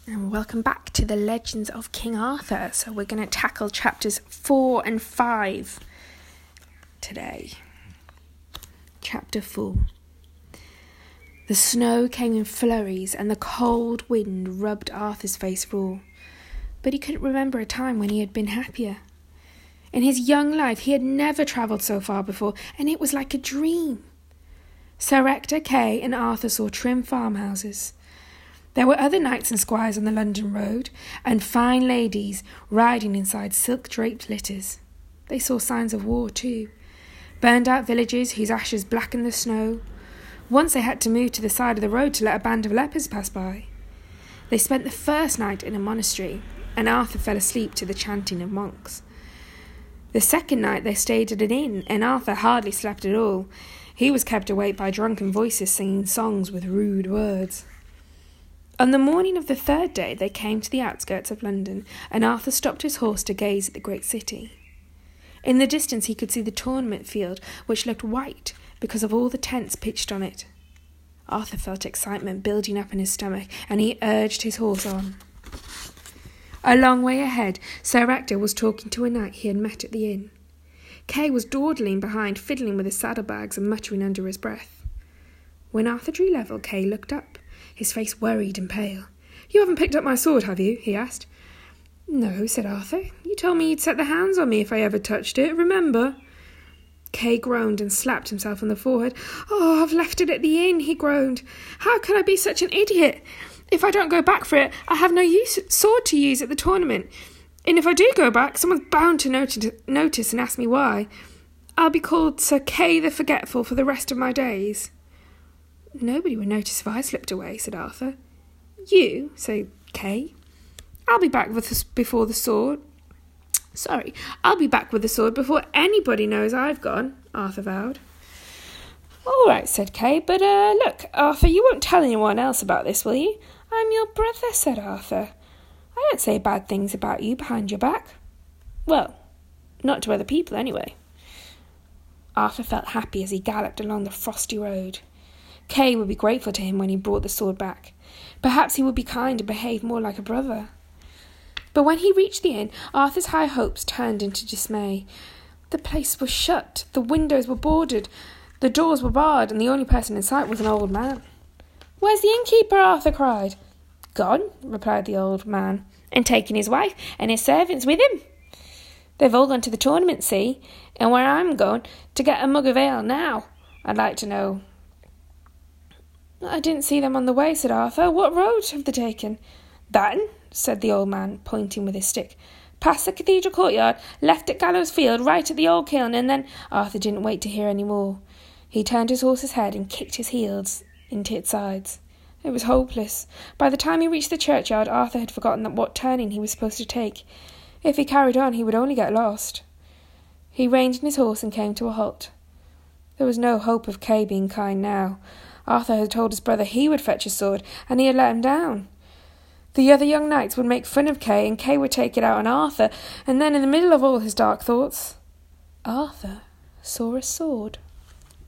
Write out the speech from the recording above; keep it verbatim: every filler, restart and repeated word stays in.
And welcome back to the Legends of King Arthur. So we're going to tackle chapters four and five today. Chapter four. The snow came in flurries and the cold wind rubbed Arthur's face raw. But he couldn't remember a time when he had been happier. In his young life he had never travelled so far before, and it was like a dream. Sir Ector, Kay and Arthur saw trim farmhouses. There were other knights and squires on the London road, and fine ladies riding inside silk-draped litters. They saw signs of war too. Burned-out villages whose ashes blackened the snow. Once they had to move to the side of the road to let a band of lepers pass by. They spent the first night in a monastery, and Arthur fell asleep to the chanting of monks. The second night they stayed at an inn, and Arthur hardly slept at all. He was kept awake by drunken voices singing songs with rude words. On the morning of the third day they came to the outskirts of London, and Arthur stopped his horse to gaze at the great city. In the distance he could see the tournament field, which looked white because of all the tents pitched on it. Arthur felt excitement building up in his stomach, and he urged his horse on. A long way ahead, Sir Ector was talking to a knight he had met at the inn. Kay was dawdling behind, fiddling with his saddlebags and muttering under his breath. When Arthur drew level, Kay looked up, his face worried and pale. "You haven't picked up my sword, have you?" he asked. "No," said Arthur. "You told me you'd set the hounds on me if I ever touched it, remember?" Kay groaned and slapped himself on the forehead. "Oh, I've left it at the inn," he groaned. "How can I be such an idiot? If I don't go back for it, I have no use, sword to use at the tournament. And if I do go back, someone's bound to notice, notice and ask me why. I'll be called Sir Kay the Forgetful for the rest of my days." "Nobody would notice if I slipped away," said Arthur. "You?" said Kay. "I'll be back with the, before the sword. Sorry, I'll be back with the sword before anybody knows I've gone," Arthur vowed. "All right," said Kay, "but uh, look, Arthur, you won't tell anyone else about this, will you?" "I'm your brother," said Arthur. "I don't say bad things about you behind your back." "Well, not to other people, anyway." Arthur felt happy as he galloped along the frosty road. Kay would be grateful to him when he brought the sword back. Perhaps he would be kind and behave more like a brother. But when he reached the inn, Arthur's high hopes turned into dismay. The place was shut, the windows were boarded, the doors were barred, and the only person in sight was an old man. "Where's the innkeeper?" Arthur cried. "Gone," replied the old man, "and taking his wife and his servants with him. They've all gone to the tournament, see, and where I'm going to get a mug of ale now, I'd like to know." "I didn't see them on the way," said Arthur. "What road have they taken?" "That'n," said the old man, pointing with his stick. "Past the cathedral courtyard, left at Gallows Field, right at the old kiln, and then—" Arthur didn't wait to hear any more. He turned his horse's head and kicked his heels into its sides. It was hopeless. By the time he reached the churchyard, Arthur had forgotten that what turning he was supposed to take. If he carried on, he would only get lost. He reined in his horse and came to a halt. There was no hope of Kay being kind now. Arthur had told his brother he would fetch his sword, and he had let him down. The other young knights would make fun of Kay, and Kay would take it out on Arthur, and then in the middle of all his dark thoughts, Arthur saw a sword.